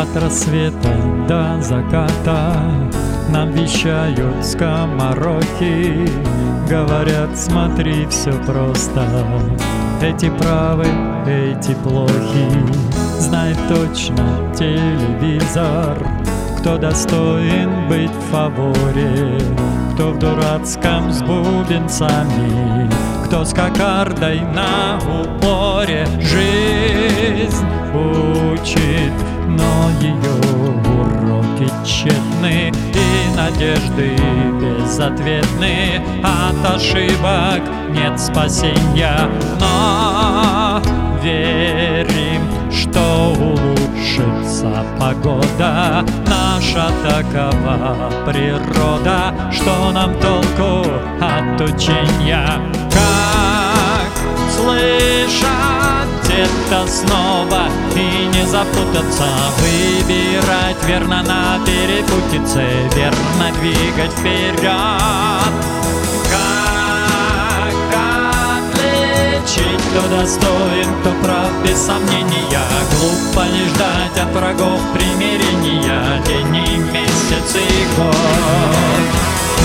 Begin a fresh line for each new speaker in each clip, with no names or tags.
От рассвета до заката нам вещают скоморохи. Говорят, смотри, все просто. Эти правы, эти плохи. Знает точно телевизор, кто достоин быть в фаворе, кто в дурацком с бубенцами, кто с кокардой на упоре. Жизнь учит, но ее уроки тщетны и надежды безответны. От ошибок нет спасения, но верим, что улучшится погода. Наша такова природа, что нам толку от учения? Как слышать это снова и не запутаться, выбирать верно на перепутице, верно двигать вперед. Как отличить, кто достоин, кто прав, без сомнения? Глупо не ждать от врагов примирения день и месяц и год.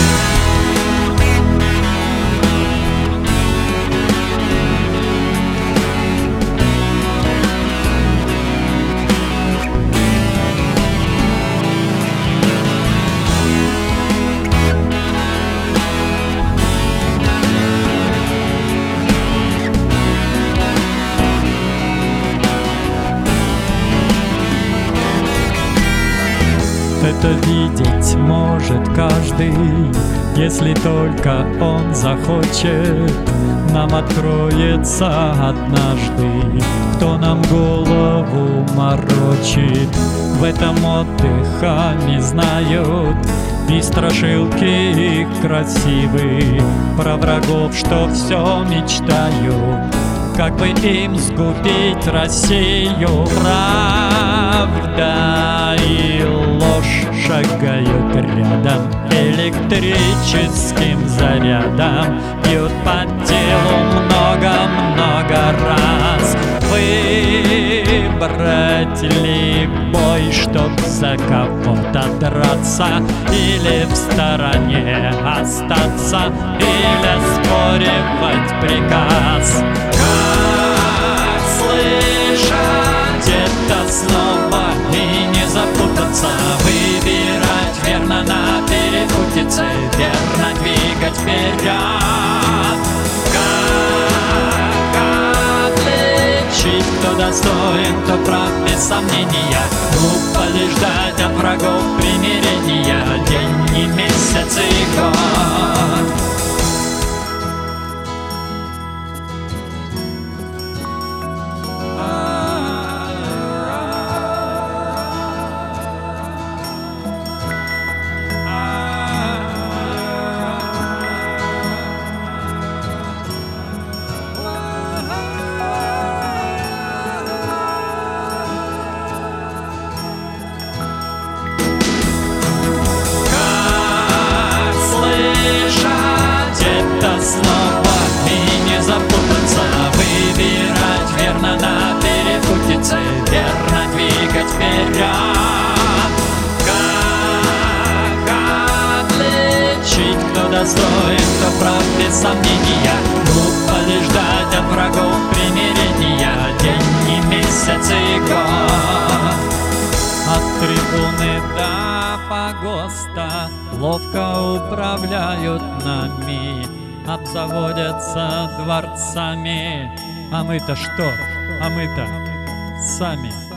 Это видеть может каждый, если только он захочет. Нам откроется однажды, кто нам голову морочит. В этом отдыха не знают и страшилки их красивые, про врагов, что все мечтают, как бы им сгубить Россию. Правда и ложь шагают рядом электрическим зарядом, бьют по телу много-много раз. Выбрать ли бой, чтоб за кого-то драться, или в стороне остаться, или оспоривать приказ? Как слышать это снова и не запутаться, выбирать верно на перепутице, верно двигать вперед? Как отличить, кто достоин, кто прав, без сомнения? Глупо ли ждать от врагов примирения день и месяц и год? Снова и не запутаться, выбирать верно на перепутице, верно двигать вперед. Как отличить, кто достоин, кто прав, без сомнения? Глупо ли ждать от врагов примирения день и месяц и год? От трибуны до погоста ловко управляют нами, обзаводятся дворцами. А мы-то что? А мы-то сами.